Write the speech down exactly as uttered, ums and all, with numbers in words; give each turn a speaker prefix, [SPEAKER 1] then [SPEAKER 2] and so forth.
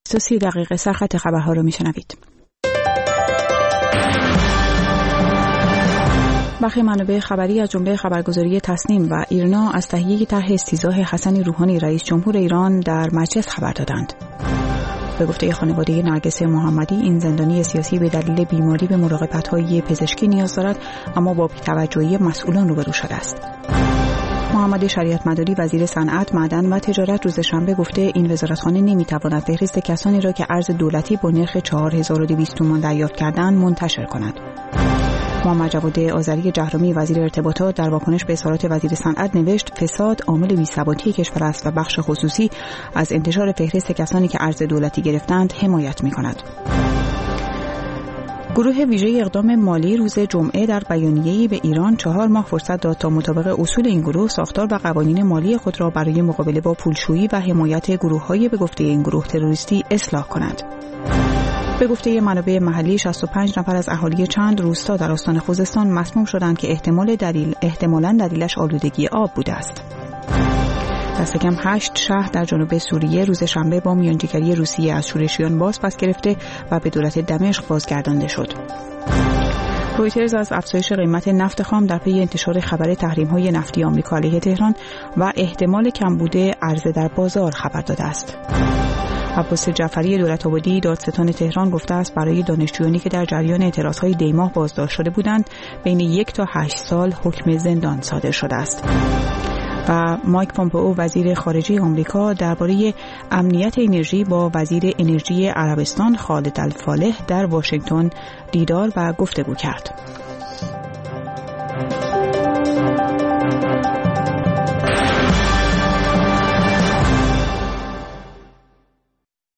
[SPEAKER 1] سی دقیقه سرخط خبرها رو میشنوید. برخی منابع خبری از جمله خبرگزاری تصنیم و ایرنا از تهیه طرح استیضاح حسن روحانی رئیس جمهور ایران در مجلس خبر دادند. به گفته خانواده نرگس محمدی، این زندانی سیاسی به دلیل بیماری به مراقبت‌های پزشکی نیاز دارد، اما با بی‌توجهی مسئولان روبرو شده است. محمد شریعت مداری وزیر صنعت، معدن و تجارت روز شنبه گفته این وزارتخانه نمی‌تواند فهرست کسانی را که ارز دولتی با نرخ چهار هزار و دویست تومان دریافت کردند منتشر کند. محمد جواد آذری جهرمی وزیر ارتباطات در واکنش به اظهارات وزیر صنعت نوشت فساد عامل بی‌ثباتی کشور است و بخش خصوصی از انتشار فهرست کسانی که ارز دولتی گرفتند حمایت می‌کند. گروه ویژه اقدام مالی روز جمعه در بیانیه‌ای به ایران چهار ماه فرصت داد تا مطابق اصول این گروه ساختار و قوانین مالی خود را برای مقابله با پولشویی و حمایت گروه‌های به گفته این گروه تروریستی اصلاح کند. به گفته منابع محلی شصت و پنج نفر از اهالی چند روستا در استان خوزستان مسموم شدند که احتمال دلیل احتمالاً دلیلش آلودگی آب بوده است. دست کم هشت شهر در جنوب سوریه روز شنبه با میانجیگری روسیه از شورشیان باز پس گرفته و به دولت دمشق بازگردانده شد. رویترز از افزایش قیمت نفت خام در پی انتشار خبر تحریم‌های نفتی آمریکا علیه تهران و احتمال کمبود عرضه در بازار خبر داده است. عباس جعفری دولت‌آبادی دادستان تهران گفته است برای دانشجویانی که در جریان اعتراض‌های دیماه بازداشت شده بودند بین یک تا هشت سال حکم زندان صادر شده است. و مایک پومپئو وزیر خارجه آمریکا درباره امنیت انرژی با وزیر انرژی عربستان خالد الفالح در واشنگتن دیدار و گفتگو کرد.